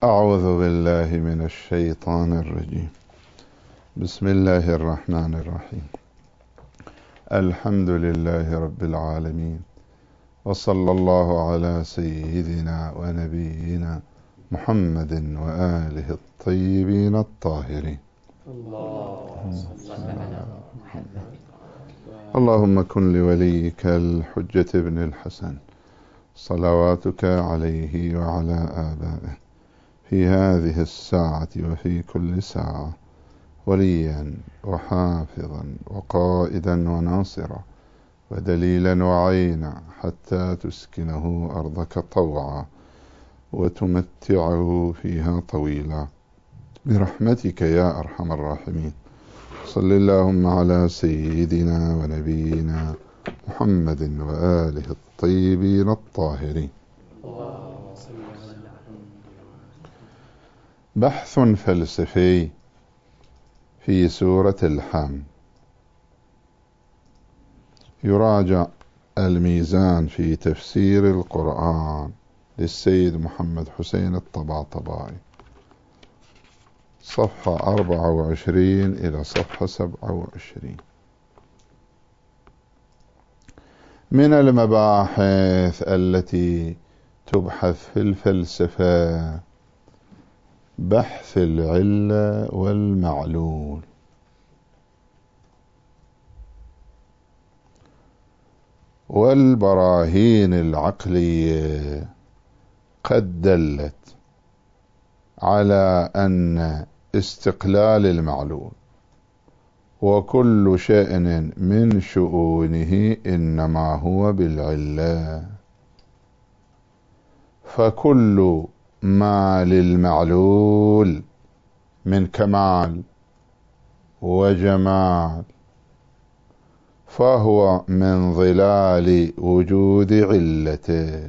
أعوذ بالله من الشيطان الرجيم. بسم الله الرحمن الرحيم. الحمد لله رب العالمين، وصلى الله على سيدنا ونبينا محمد وآله الطيبين الطاهرين. اللهم كن لوليك الحجة ابن الحسن صلواتك عليه وعلى آبائه في هذه الساعة وفي كل ساعة وليا وحافظا وقائدا وناصرا ودليلا وعينا، حتى تسكنه أرضك طوعا وتمتعه فيها طويلا برحمتك يا أرحم الراحمين. صل اللهم على سيدنا ونبينا محمد وآله الطيبين الطاهرين. بحث فلسفي في سورة الحمد. يراجع الميزان في تفسير القرآن للسيد محمد حسين الطباطبائي، صفحة 24 إلى صفحة 27. من المباحث التي تبحث في الفلسفة بحث العلة والمعلول. والبراهين العقلية قد دلت على أن استقلال المعلول وكل شأن من شؤونه إنما هو بالعلة، فكل ما للمعلول من كمال وجمال فهو من ظلال وجود علته.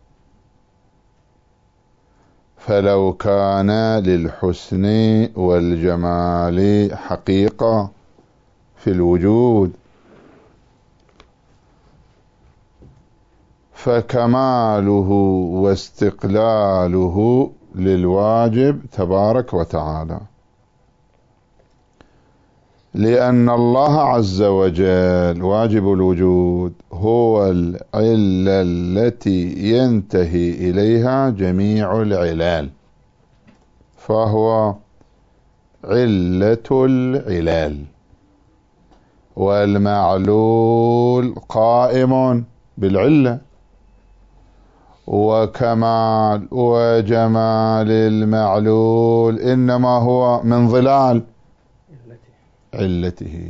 فلو كان للحسن والجمال حقيقة في الوجود فكماله واستقلاله للواجب تبارك وتعالى، لأن الله عز وجل واجب الوجود هو العلة التي ينتهي إليها جميع العلال، فهو علة العلال. والمعلول قائم بالعلة، وكمال وجمال المعلول إنما هو من ظلال علته.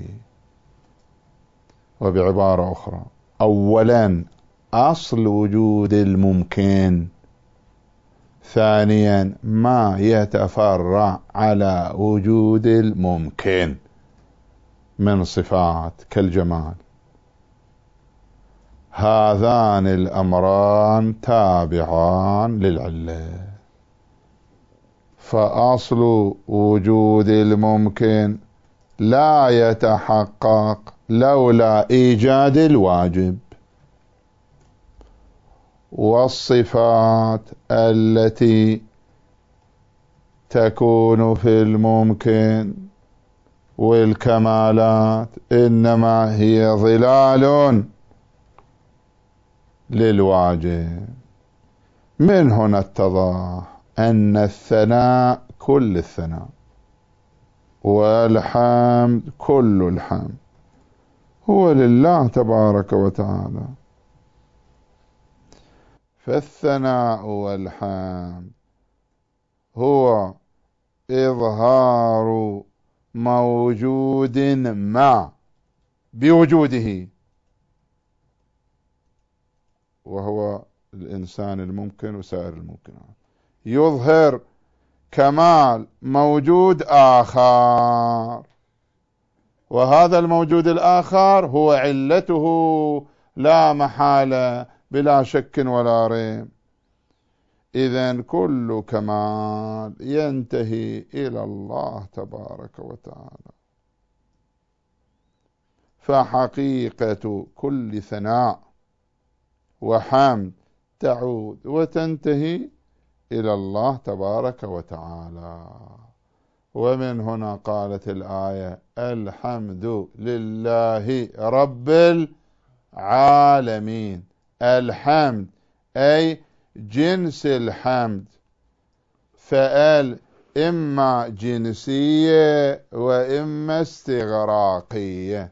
وبعبارة أخرى، أولا أصل وجود الممكن، ثانيا ما يتفرع على وجود الممكن من صفات كالجمال، هذان الأمران تابعان للعلة. فأصل وجود الممكن لا يتحقق لولا إيجاد الواجب، والصفات التي تكون في الممكن والكمالات إنما هي ظلال للواجب. من هنا اتضح أن الثناء كل الثناء والحمد كل الحمد هو لله تبارك وتعالى. فالثناء والحمد هو إظهار موجود ما بوجوده، وهو الإنسان الممكن وسائر الممكنات، يظهر كمال موجود آخر، وهذا الموجود الآخر هو علته لا محالة بلا شك ولا ريب. إذن كل كمال ينتهي إلى الله تبارك وتعالى. فحقيقة كل ثناء وحمد تعود وتنتهي إلى الله تبارك وتعالى. ومن هنا قالت الآية: الحمد لله رب العالمين. الحمد أي جنس الحمد، فقال إما جنسية وإما استغراقية،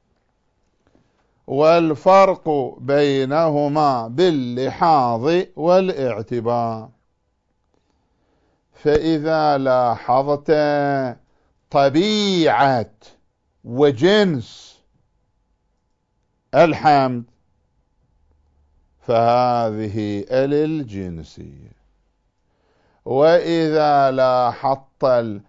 والفرق بينهما باللحاظ والاعتبار. فإذا لاحظت طبيعة وجنس الحمد فهذه الجنسية، وإذا لاحظت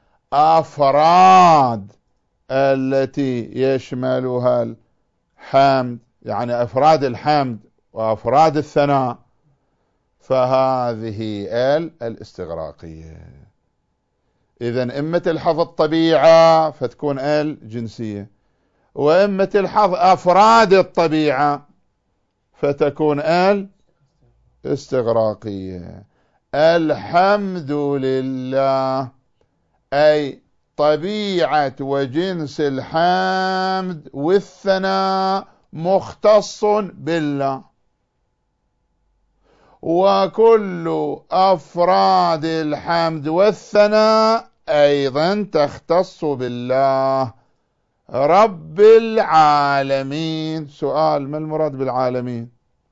الأفراد التي يشملها الحمد، يعني أفراد الحمد وأفراد الثناء، فهذه الاستغراقية. إذن إما تلحظ الطبيعة فتكون جنسية، وإما تلحظ أفراد الطبيعة فتكون استغراقية. الحمد لله أي طبيعة وجنس الحمد والثناء مختص بالله، وكل أفراد الحمد والثناء أيضا تختص بالله رب العالمين. سؤال: ما المراد بالعالمين؟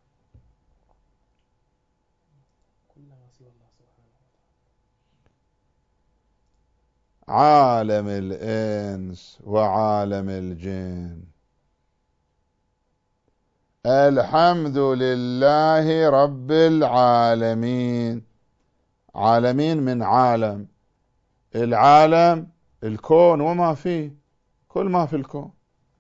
عالم الإنس وعالم الجن. الحمد لله رب العالمين. عالمين من عالم، العالم الكون وما فيه، كل ما في الكون،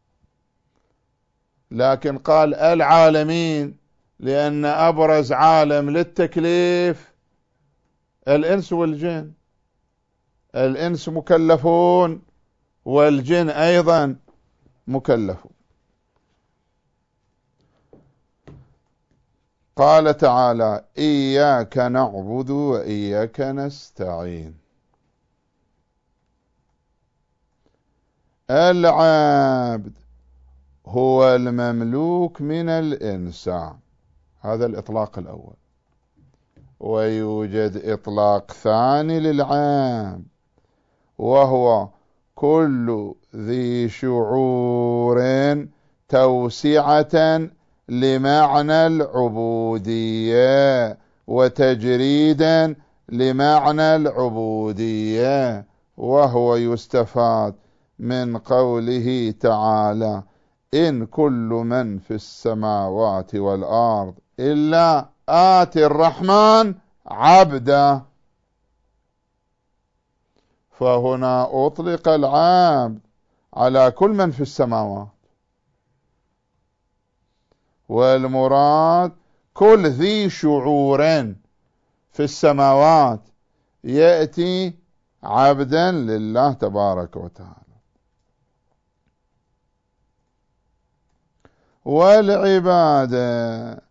لكن قال العالمين لأن أبرز عالم للتكليف الإنس والجن. الإنس مكلفون والجن أيضا مكلفون. قال تعالى: إياك نعبد وإياك نستعين. العبد هو المملوك من الإنسان، هذا الإطلاق الأول. ويوجد إطلاق ثاني للعبد، وهو كل ذي شعور توسعة لمعنى العبودية وتجريدا لمعنى العبودية. وهو يستفاد من قوله تعالى: إن كل من في السماوات والأرض إلا آتي الرحمن عبدا. فهنا أطلق العبد على كل من في السماوات، والمراد كل ذي شعور في السماوات يأتي عبدا لله تبارك وتعالى. والعبادة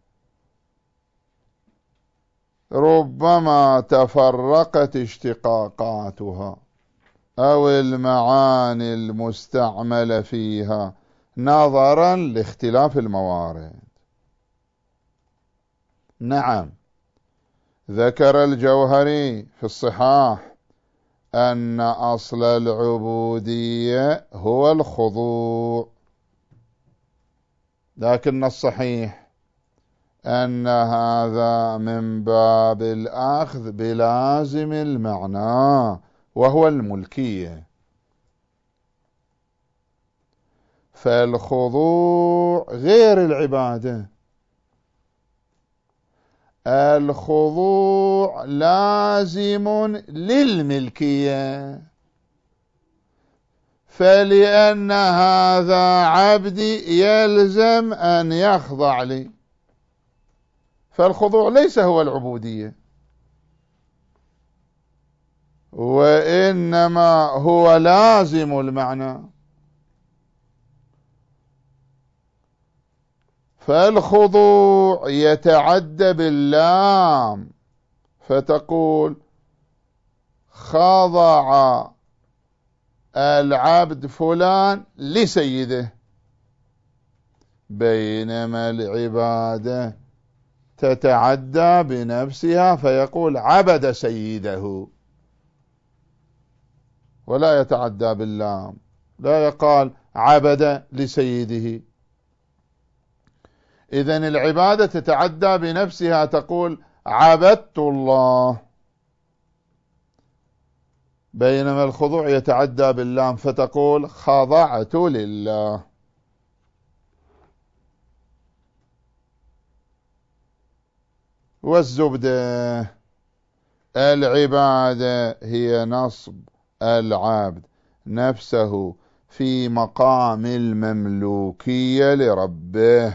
ربما تفرقت اشتقاقاتها أو المعاني المستعملة فيها نظرا لاختلاف الموارد. نعم، ذكر الجوهري في الصحاح أن أصل العبودية هو الخضوع، لكن الصحيح أن هذا من باب الأخذ بلازم المعنى وهو الملكية. فالخضوع غير العبادة. الخضوع لازم للملكية، فلأن هذا عبدي يلزم أن يخضع لي، فالخضوع ليس هو العبودية، وإنما هو لازم المعنى. فالخضوع يتعدى باللام، فتقول خضع العبد فلان لسيده، بينما العبادة تتعدى بنفسها فيقول عبد سيده، ولا يتعدى باللام، لا يقال عبد لسيده. إذن العبادة تتعدى بنفسها، تقول عبدت الله، بينما الخضوع يتعدى باللام فتقول خضعت لله. والزبدة العبادة هي نصب العبد نفسه في مقام المملوكية لربه،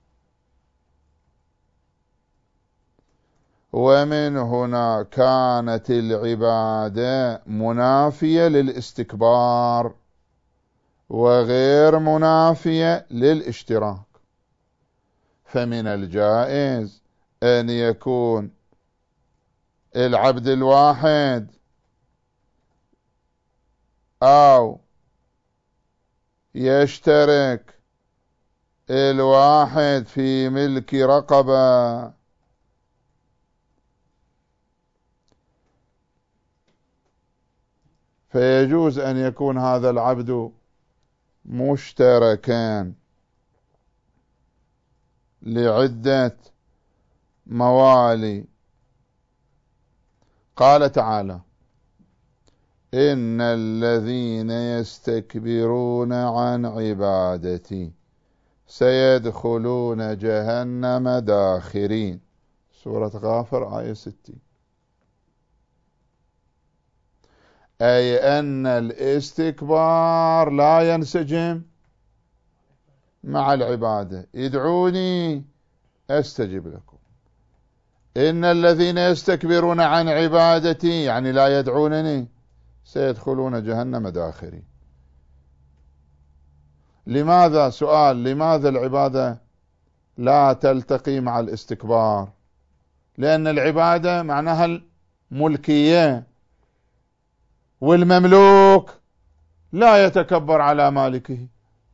ومن هنا كانت العبادة منافية للاستكبار وغير منافية للاشتراك. فمن الجائز أن يكون العبد الواحد أو يشترك الواحد في ملك رقبة، فيجوز أن يكون هذا العبد مشتركان لعدة موالي. قال تعالى إن الذين يستكبرون عن عبادتي سيدخلون جهنم داخرين، سورة غافر آية 60. أي أن الاستكبار لا ينسجم مع العبادة. ادعوني أستجب لكم. إن الذين يستكبرون عن عبادتي يعني لا يدعونني سيدخلون جهنم داخرين. لماذا؟ سؤال، لماذا العبادة لا تلتقي مع الاستكبار؟ لأن العبادة معناها الملكية، والمملوك لا يتكبر على مالكه،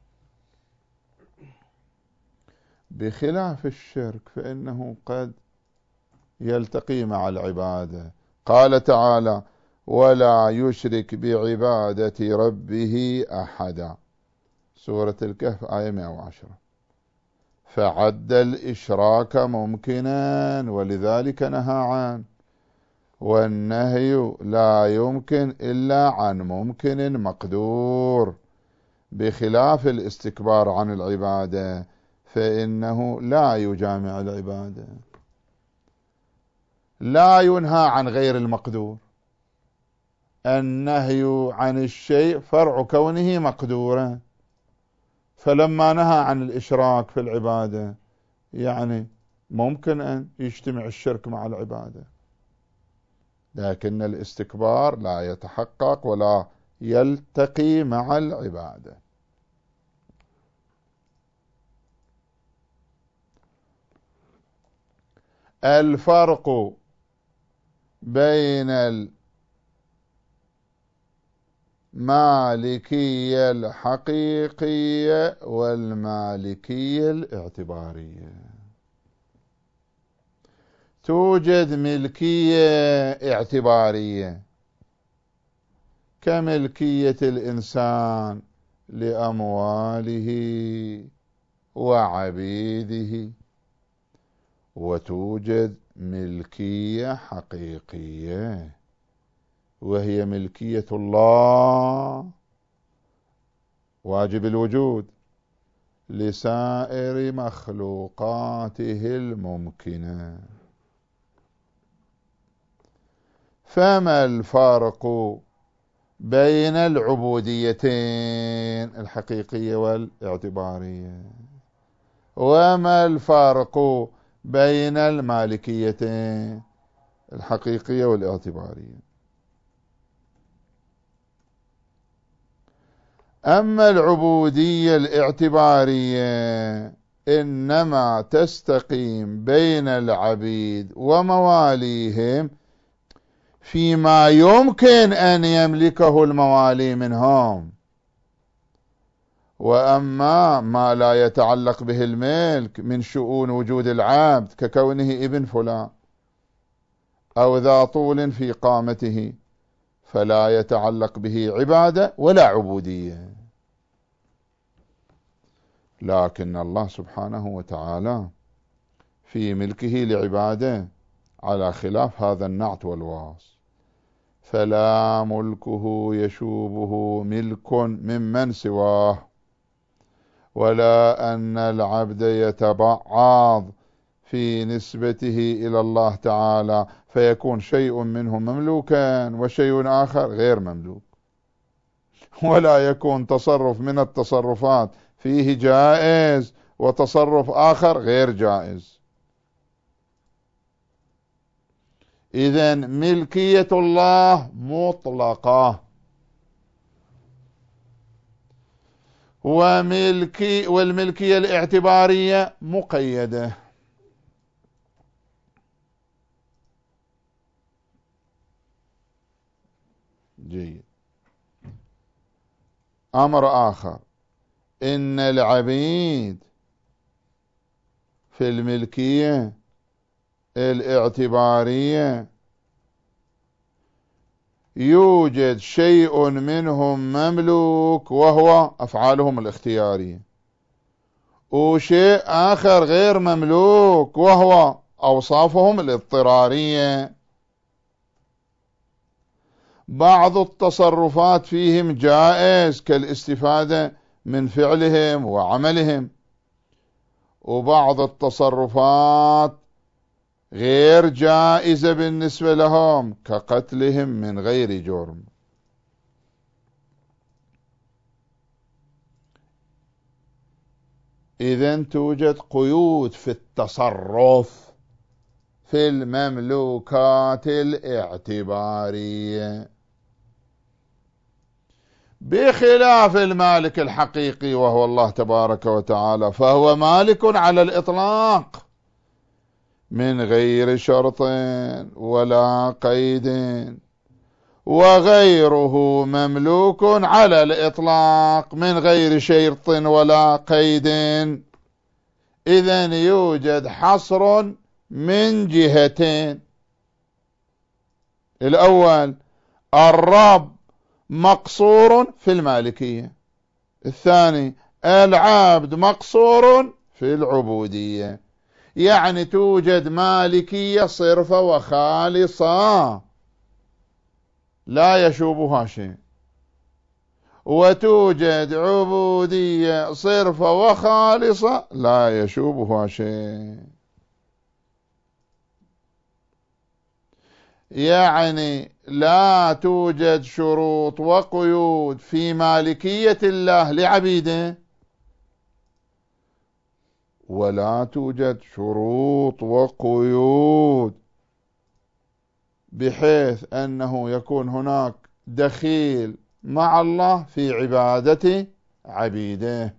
بخلاف الشرك فإنه قد يلتقي مع العبادة. قال تعالى ولا يشرك بعبادة ربه أحدا، سورة الكهف آية 110. فعد الإشراك ممكنا ولذلك نهى عنه، والنهي لا يمكن إلا عن ممكن مقدور، بخلاف الاستكبار عن العبادة فإنه لا يجامع العبادة. لا ينهى عن غير المقدور، النهي عن الشيء فرع كونه مقدورا، فلما نهى عن الإشراك في العبادة يعني ممكن أن يجتمع الشرك مع العبادة، لكن الاستكبار لا يتحقق ولا يلتقي مع العبادة. الفرق بين المالكية الحقيقية والمالكية الاعتبارية. توجد ملكية اعتبارية كملكية الإنسان لأمواله وعبيده، وتوجد ملكية حقيقية وهي ملكية الله واجب الوجود لسائر مخلوقاته الممكنة. فما الفرق بين العبوديتين الحقيقية والاعتبارية؟ وما الفرق بين المالكيتين الحقيقية والاعتبارية؟ أما العبودية الاعتبارية إنما تستقيم بين العبيد ومواليهم فيما يمكن أن يملكه الموالي منهم. وأما ما لا يتعلق به الملك من شؤون وجود العبد ككونه ابن فلان أو ذا طول في قامته فلا يتعلق به عبادة ولا عبودية. لكن الله سبحانه وتعالى في ملكه لعباده على خلاف هذا النعت والوصف، فلا ملكه يشوبه ملك ممن سواه، ولا أن العبد يتبعض في نسبته إلى الله تعالى فيكون شيء منه مملوكا وشيء آخر غير مملوك، ولا يكون تصرف من التصرفات فيه جائز وتصرف آخر غير جائز. إذن ملكية الله مطلقة، والملكية الاعتبارية مقيدة. جيد. أمر آخر، إن العبيد في الملكية الاعتبارية يوجد شيء منهم مملوك وهو أفعالهم الاختيارية، وشيء آخر غير مملوك وهو أوصافهم الاضطرارية. بعض التصرفات فيهم جائز كالاستفادة من فعلهم وعملهم، وبعض التصرفات غير جائزة بالنسبة لهم كقتلهم من غير جرم. إذن توجد قيود في التصرف في المملوكات الاعتبارية بخلاف المالك الحقيقي وهو الله تبارك وتعالى، فهو مالك على الإطلاق من غير شرط ولا قيد، وغيره مملوك على الإطلاق من غير شرط ولا قيد. إذن يوجد حصر من جهتين: الأول الرب مقصور في المالكية، الثاني العبد مقصور في العبودية. يعني توجد مالكية صرفة وخالصة لا يشوبها شيء، وتوجد عبودية صرفة وخالصة لا يشوبها شيء. يعني لا توجد شروط وقيود في مالكية الله لعبيده، ولا توجد شروط وقيود بحيث أنه يكون هناك دخيل مع الله في عبادة عبيده.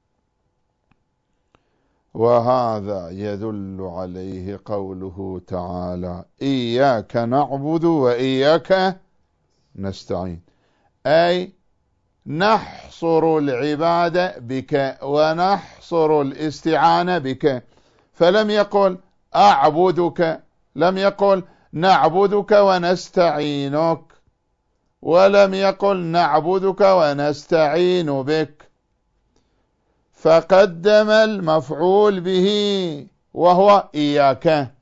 وهذا يدل عليه قوله تعالى: إياك نعبد وإياك نستعين، أي نحصر العبادة بك ونحصر الاستعانة بك. فلم يقل أعبدك، لم يقل نعبدك ونستعينك، ولم يقل نعبدك ونستعين بك، فقدم المفعول به وهو إياك،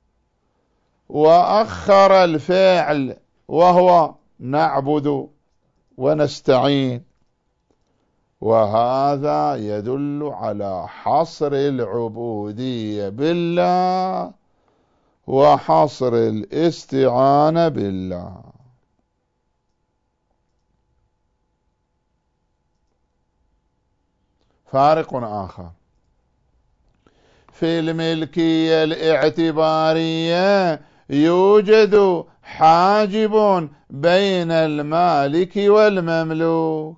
وأخر الفعل وهو نعبد ونستعين. وهذا يدل على حصر العبودية بالله وحصر الاستعانة بالله. فارق آخر في الملكية الاعتبارية: يوجد حاجب بين المالك والمملوك،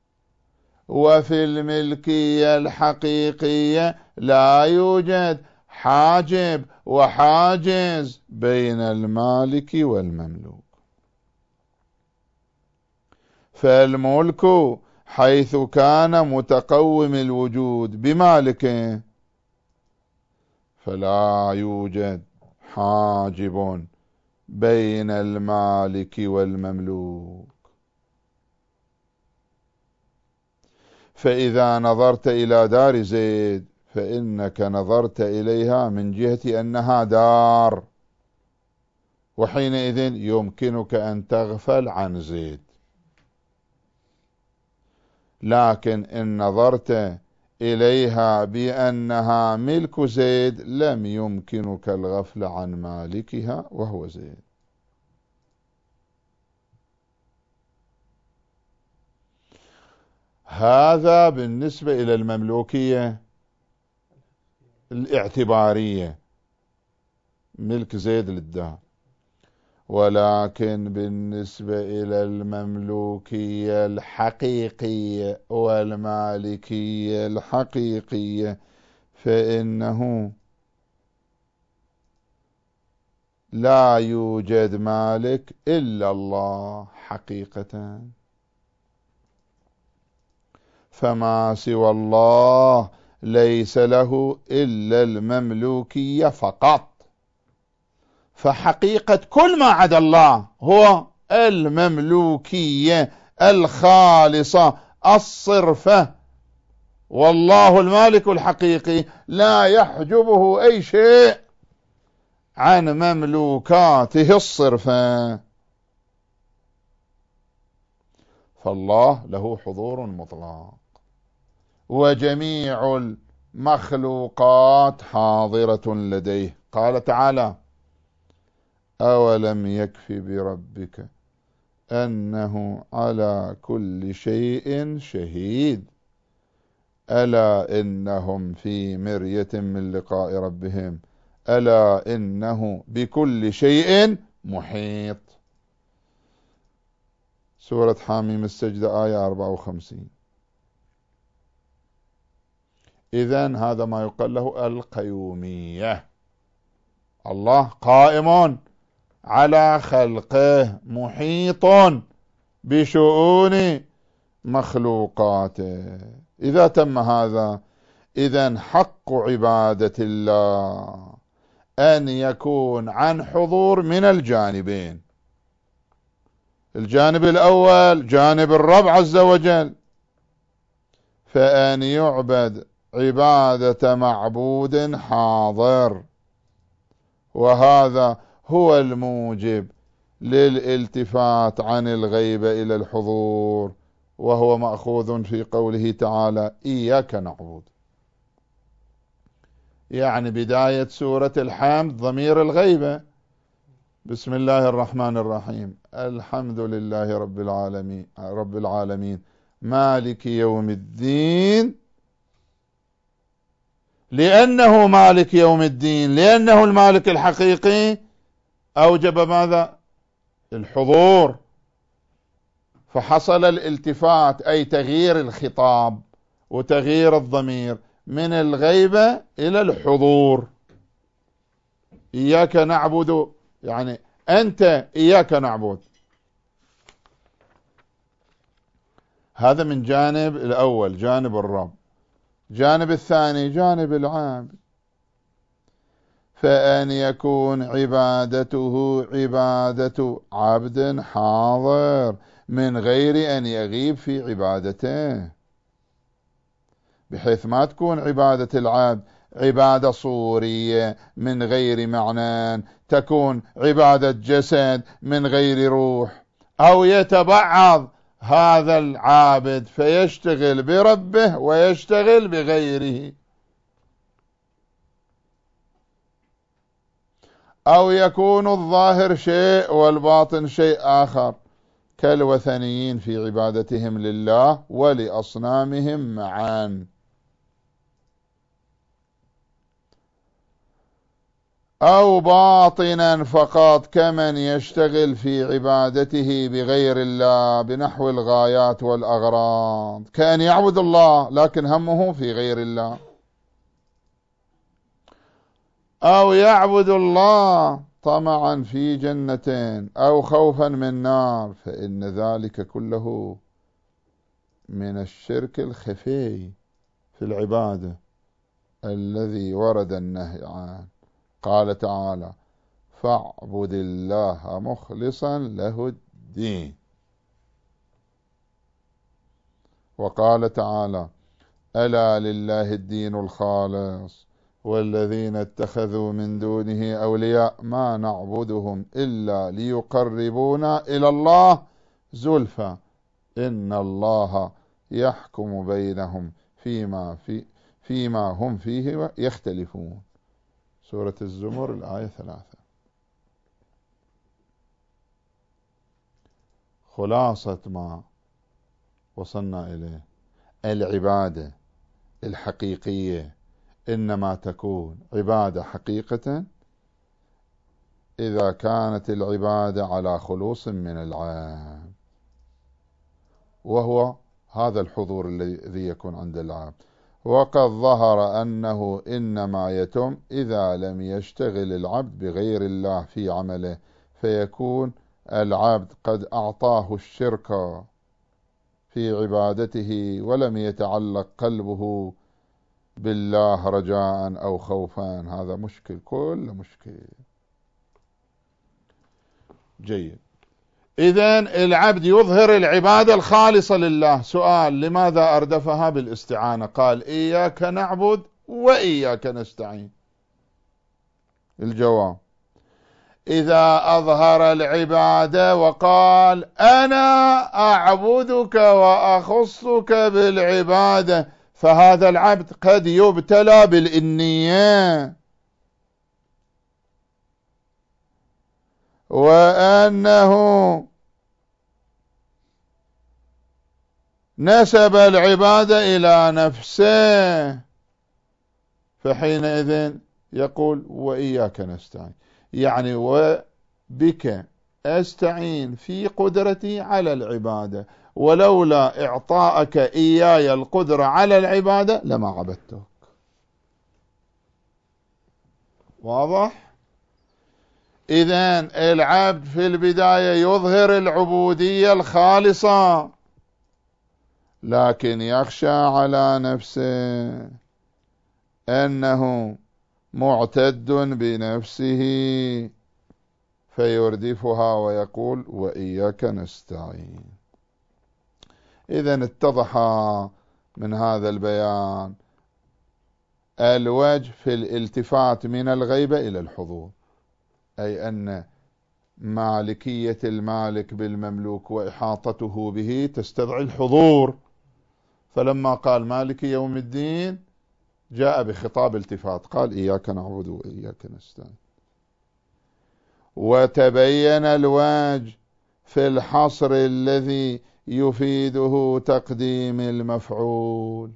وفي الملكية الحقيقية لا يوجد حاجب وحاجز بين المالك والمملوك. فالملك حيث كان متقوم الوجود بمالكه فلا يوجد حاجب بين المالك والمملوك. فإذا نظرت إلى دار زيد فإنك نظرت إليها من جهة أنها دار، وحينئذ يمكنك أن تغفل عن زيد. لكن إن نظرت إليها بأنها ملك زيد لم يمكنك الغفل عن مالكها وهو زيد. هذا بالنسبة إلى المملوكية الاعتبارية، ملك زيد للدار. ولكن بالنسبة إلى المملوكية الحقيقية والمالكية الحقيقية فإنه لا يوجد مالك إلا الله حقيقة، فما سوى الله ليس له إلا المملوكية فقط. فحقيقة كل ما عدا الله هو المملوكية الخالصة الصرفة، والله المالك الحقيقي لا يحجبه أي شيء عن مملوكاته الصرفة. فالله له حضور مطلق، وجميع المخلوقات حاضرة لديه. قال تعالى: أولم يكف بربك أنه على كل شيء شهيد ألا إنهم في مرية من لقاء ربهم ألا إنه بكل شيء محيط. سورة حاميم السجدة آية 54. إذن هذا ما يقال له القيومية. الله قائم على خلقه، محيط بشؤون مخلوقاته. إذا تم هذا إذن حق عبادة الله أن يكون عن حضور من الجانبين. الجانب الأول جانب الرب عز وجل، فأن يعبد عبادة معبود حاضر، وهذا هو الموجب للالتفات عن الغيبة إلى الحضور، وهو مأخوذ في قوله تعالى: إياك نعبد. يعني بداية سورة الحمد ضمير الغيبة. بسم الله الرحمن الرحيم الحمد لله رب العالمين مالك يوم الدين. لأنه مالك يوم الدين، لأنه المالك الحقيقي، أوجب ماذا؟ الحضور. فحصل الالتفات أي تغيير الخطاب وتغيير الضمير من الغيبة إلى الحضور. إياك نعبد يعني أنت إياك نعبد. هذا من جانب الأول جانب الرب. جانب الثاني جانب العبد، فأن يكون عبادته عبادة عبد حاضر من غير أن يغيب في عبادته، بحيث ما تكون عبادة العبد عبادة صورية من غير معنى، تكون عبادة جسد من غير روح، أو يتبعض هذا العابد فيشتغل بربه ويشتغل بغيره، أو يكون الظاهر شيء والباطن شيء آخر كالوثنيين في عبادتهم لله ولأصنامهم معا، أو باطنا فقط كمن يشتغل في عبادته بغير الله بنحو الغايات والأغراض، كأن يعبد الله لكن همه في غير الله. أو يعبد الله طمعا في جنة أو خوفا من نار، فإن ذلك كله من الشرك الخفي في العبادة الذي ورد النهي عنه. قال تعالى: فاعبد الله مخلصا له الدين. وقال تعالى: ألا لله الدين الخالص والذين اتخذوا من دونه أولياء ما نعبدهم إلا ليقربونا إلى الله زلفى إن الله يحكم بينهم فيما هم فيه يختلفون. سورة الزمر الآية 3. خلاصة ما وصلنا إليه: العبادة الحقيقية إنما تكون عبادة حقيقة إذا كانت العبادة على خلوص من العام، وهو هذا الحضور الذي يكون عند العبد. وقد ظهر أنه إنما يتم إذا لم يشتغل العبد بغير الله في عمله، فيكون العبد قد أعطاه الشرك في عبادته ولم يتعلق قلبه بالله رجاء أو خوفا. هذا مشكل، كل مشكل. جيد. إذن العبد يظهر العبادة الخالصة لله. سؤال: لماذا أردفها بالاستعانة؟ قال: إياك نعبد وإياك نستعين. الجواب: إذا أظهر العبادة وقال: أنا أعبدك وأخصك بالعبادة، فهذا العبد قد يبتلى بالإنية، وأنه نسب العبادة إلى نفسه، فحينئذ يقول: وإياك نستعين، يعني وبك أستعين في قدرتي على العبادة، ولولا إعطاءك إياي القدرة على العبادة لما عبدتك. واضح؟ إذن العبد في البداية يظهر العبودية الخالصة، لكن يخشى على نفسه أنه معتد بنفسه فيردفها ويقول: وإياك نستعين. إذن اتضح من هذا البيان الوجه في الالتفات من الغيبة إلى الحضور، أي أن مالكية المالك بالمملوك وإحاطته به تستدعي الحضور، فلما قال مالك يوم الدين جاء بخطاب التفات، قال: إياك نعبد وإياك نستعين. وتبين الوجه في الحصر الذي يفيده تقديم المفعول،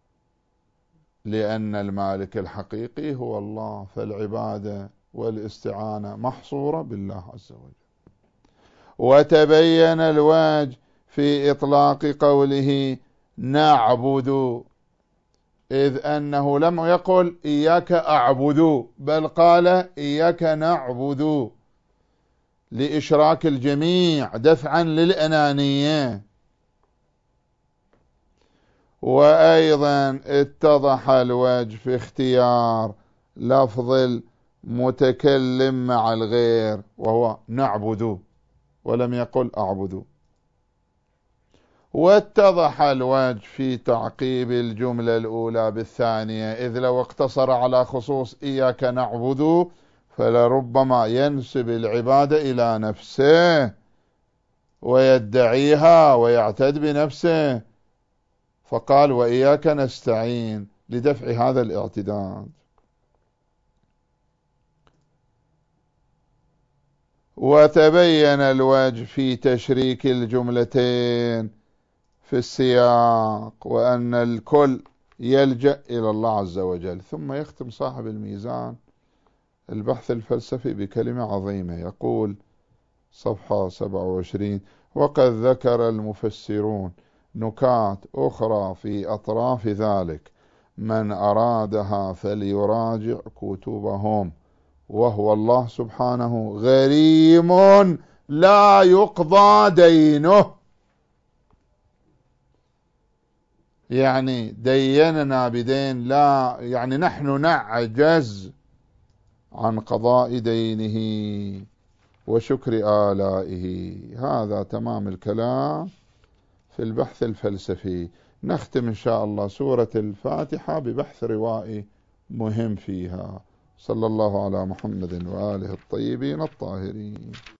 لأن المالك الحقيقي هو الله، فالعبادة والاستعانة محصورة بالله عز وجل. وتبين الوجه في إطلاق قوله نعبد، إذ أنه لم يقل إياك أعبد، بل قال إياك نعبد، لإشراك الجميع دفعا للأنانية. وأيضا اتضح الوجه في اختيار لفظ المتكلم مع الغير، وهو نعبد، ولم يقل أعبد. واتضح الوجه في تعقيب الجملة الأولى بالثانية، إذ لو اقتصر على خصوص إياك نعبد فلربما ينسب العبادة إلى نفسه ويدعيها ويعتد بنفسه، فقال وإياك نستعين لدفع هذا الاعتداد. وتبين الوجه في تشريك الجملتين في السياق، وأن الكل يلجأ إلى الله عز وجل. ثم يختم صاحب الميزان البحث الفلسفي بكلمة عظيمة، يقول صفحة 27: وقد ذكر المفسرون نكات أخرى في أطراف ذلك من أرادها فليراجع كتبهم، وهو الله سبحانه غريم لا يقضى دينه. يعني ديننا بدين لا، يعني نحن نعجز عن قضاء دينه وشكر آلائه. هذا تمام الكلام في البحث الفلسفي. نختم إن شاء الله سورة الفاتحة ببحث روائي مهم فيها. صلى الله على محمد وآله الطيبين الطاهرين.